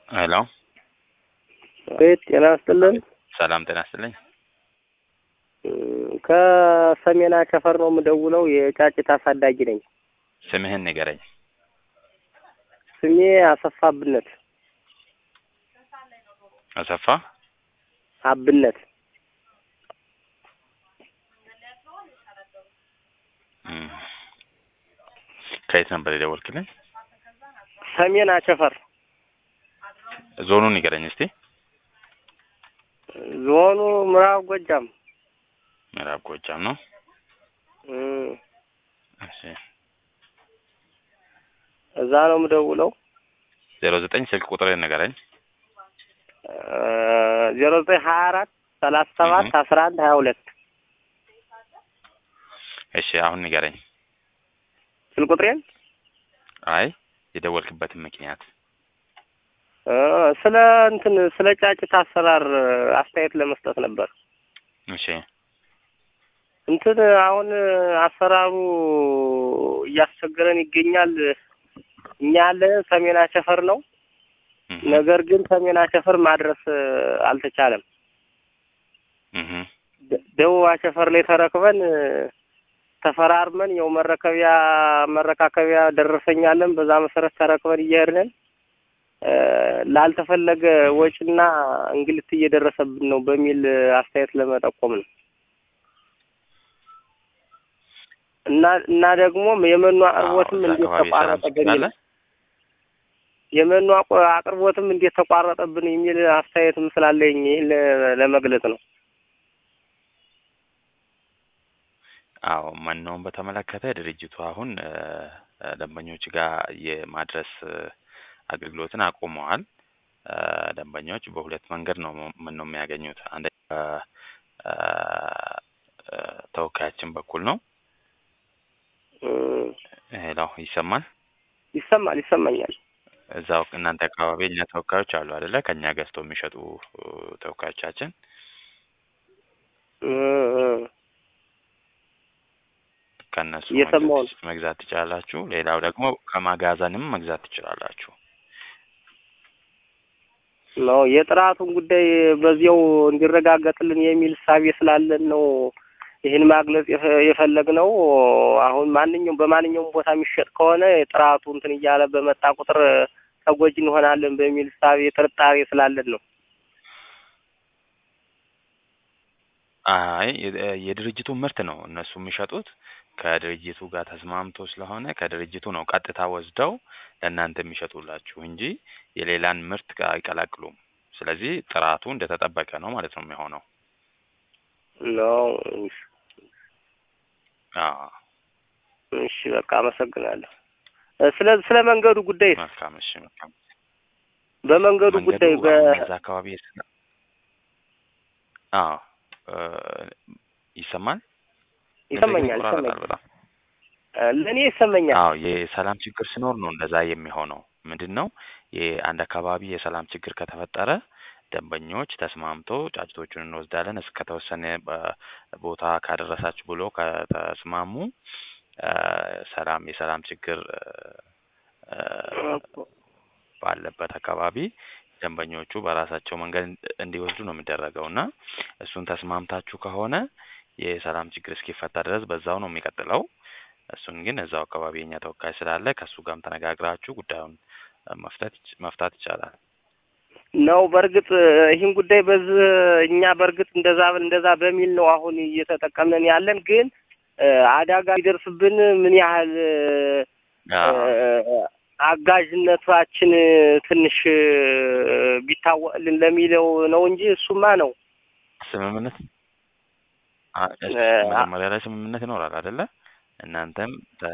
ሄሎ ቤት ጤና ይስጥልን። ሰላም ጤና ይስጥልኝ። ከሰሜን አቸፈር ነው የምደውለው። የጫጭት አሳዳጊ ነኝ። ስምህን ንገረኝ። ስሜ አሰፋ አብነት። አሰፋ አብነት። ከየት ነበር የደወልክልኝ? ሰሜን አቸፈር። ዞኑን ንገረኝ እስቲ። ዞኑ ምዕራብ ጎጃም። ምዕራብ ጎጃም ነው። እሺ እዛ ነው የምደውለው። 09 ስልክ ቁጥሬን ንገረኝ። 0924 37 11 22። እሺ አሁን ንገረኝ። ስልክ ቁጥሬን? አይ የደወልክበትን ምክንያት ስለ ጫጭት አሰራር አስተያየት ለመስጠት ነበር። እሺ አሁን አሰራሩ እያስቸገረን ይገኛል። እኛ ያለን ሰሜን አቸፈር ነው። ነገር ግን ሰሜን አቸፈር ማድረስ አልተቻለም። ደቡብ አቸፈር ላይ ተረክበን ተፈራርመን ያው መረካከቢያ ደረሰኛለን። በዛ መሰረት ተረክበን እየሄድን ላልተፈለገ ወጪና እንግልት እየደረሰብን ነው በሚል አስተያየት ለመጠቆም ነው። እና ደግሞ የመኖ አቅርቦትም እንዴት ተቋረጠብን እንዴት ተቋረጠብን የሚል አስተያየትም ስላለኝ ለመግለጽ ነው። አዎ መኖን በተመለከተ ድርጅቱ አሁን ደንበኞች ጋር የማድረስ አገልግሎትን አቁመዋል። ደንበኞች በሁለት መንገድ ነው መኖ የሚያገኙት። አንደኛ ተወካያችን በኩል ነው። ሄሎ ይሰማል? ይሰማኛል። እዛው እናንተ አካባቢ እኛ ተወካዮች አሉ አይደለ? ከኛ ገዝተው የሚሸጡ ተወካዮቻችን ከነሱ መግዛት ትችላላችሁ። ሌላው ደግሞ ከማጋዘንም መግዛት ትችላላችሁ። ነው የጥራቱን ጉዳይ በዚያው እንዲረጋገጥልን የሚል ሳቢ ስላለን ነው ይሄን ማግለጽ የፈለግነው። አሁን በማንኛውም ቦታ የሚሸጥ ከሆነ ጥራቱ እያለ በመጣ ቁጥር ተጎጂ እንሆናለን በሚል ሳቢ ጥርጣሬ ስላለን ነው። አይ የድርጅቱ ምርት ነው እነሱ የሚሸጡት። ከድርጅቱ ጋር ተስማምቶ ስለሆነ ከድርጅቱ ነው ቀጥታ ወስደው ለእናንተ የሚሸጡላችሁ እንጂ የሌላን ምርት አይቀላቅሉም። ስለዚህ ጥራቱ እንደተጠበቀ ነው ማለት ነው የሚሆነው። ነው። እሺ በቃ አመሰግናለሁ። ስለ መንገዱ ጉዳይ መልካም። እሺ መልካም። በመንገዱ ጉዳይ በዛ አካባቢ ይሰማኛል። ለኔ ይሰማኛል። አዎ የሰላም ችግር ሲኖር ነው እንደዛ የሚሆነው። ምንድነው የአንድ አካባቢ የሰላም ችግር ከተፈጠረ ደንበኞች ተስማምቶ ጫጭቶቹን እንወስዳለን እስከተወሰነ ቦታ ካደረሳችሁ ብሎ ከተስማሙ የሰላም ችግር ባለበት አካባቢ ደንበኞቹ በራሳቸው መንገድ እንዲወስዱ ነው የሚደረገውና እሱን ተስማምታችሁ ከሆነ የሰላም ችግር እስኪፈታ ድረስ በዛው ነው የሚቀጥለው። እሱን ግን እዛው አካባቢ የኛ ተወካይ ስላለ ከሱ ጋርም ተነጋግራችሁ ጉዳዩን መፍታት ይቻላል። ነው በርግጥ ይህን ጉዳይ እኛ በርግጥ እንደዛ በሚል ነው አሁን እየተጠቀምን ያለን። ግን አደጋ ቢደርስብን ምን ያህል አጋዥነታችን ትንሽ ቢታወቅልን ለሚለው ነው እንጂ እሱማ ነው ስምምነት መጀመሪያ ላይ ስምምነት ይኖራል አይደለ? እናንተም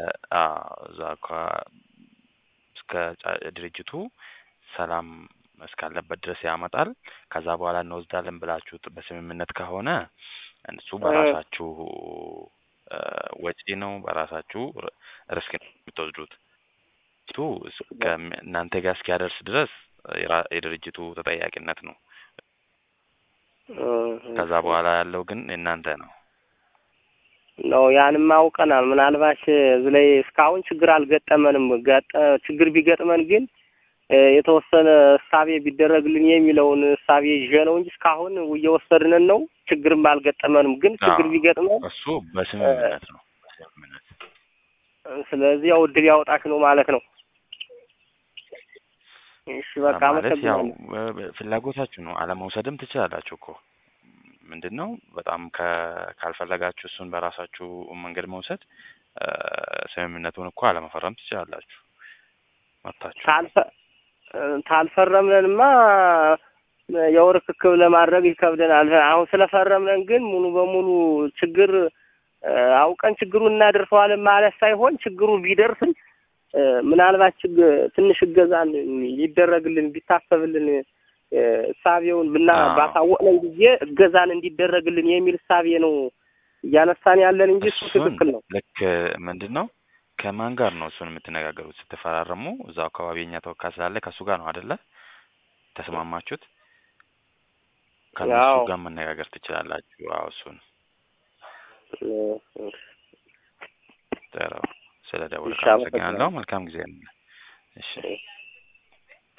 እስከ ድርጅቱ ሰላም እስካለበት ድረስ ያመጣል። ከዛ በኋላ እንወስዳለን ብላችሁ በስምምነት ከሆነ እሱ በራሳችሁ ወጪ ነው፣ በራሳችሁ ሪስክ የምትወስዱት። እናንተ ጋር እስኪያደርስ ድረስ የድርጅቱ ተጠያቂነት ነው። ከዛ በኋላ ያለው ግን እናንተ ነው። ያንም አውቀናል። ምናልባት እዚህ ላይ እስካሁን ችግር አልገጠመንም። ችግር ቢገጥመን ግን የተወሰነ እሳቤ ቢደረግልን የሚለውን እሳቤ ይዤ ነው እንጂ እስካሁን እየወሰድን ነው። ችግርም አልገጠመንም። ግን ችግር ቢገጥመን እሱ በስምምነት ነው በስምምነት። ስለዚህ ያው እድል ያወጣሽ ነው ማለት ነው። እሺ በቃ ማለት ያው አመሰግናለሁ። ፍላጎታችሁ ነው። አለመውሰድም ትችላላችሁ እኮ ምንድነው በጣም ካልፈለጋችሁ እሱን በራሳችሁ መንገድ መውሰድ ስምምነቱን እኮ አለመፈረም ትችላላችሁ። መብታችሁ ነው። ታልፈረምንማ ያው ርክክብ ለማድረግ ይከብደናል። አሁን ስለፈረምነን ግን ሙሉ በሙሉ ችግር አውቀን ችግሩን እናደርሰዋለን ማለት ሳይሆን ችግሩ ቢደርስም ምናልባት ትንሽ እገዛን ሊደረግልን ቢታሰብልን እሳቤውን ባሳወቅነን ጊዜ እገዛን እንዲደረግልን የሚል እሳቤ ነው እያነሳን ያለን እንጂ እሱ ትክክል ነው። ልክ ምንድነው ከማን ጋር ነው እሱን የምትነጋገሩት? ስትፈራረሙ እዛው አካባቢ የኛ ተወካይ ስላለ ከሱ ጋር ነው አይደለ ተስማማችሁት? ከነሱ ጋር መነጋገር ትችላላችሁ። አዎ እሱን ስለ ደውል ካመሰግናለሁ። መልካም ጊዜ ነው። እሺ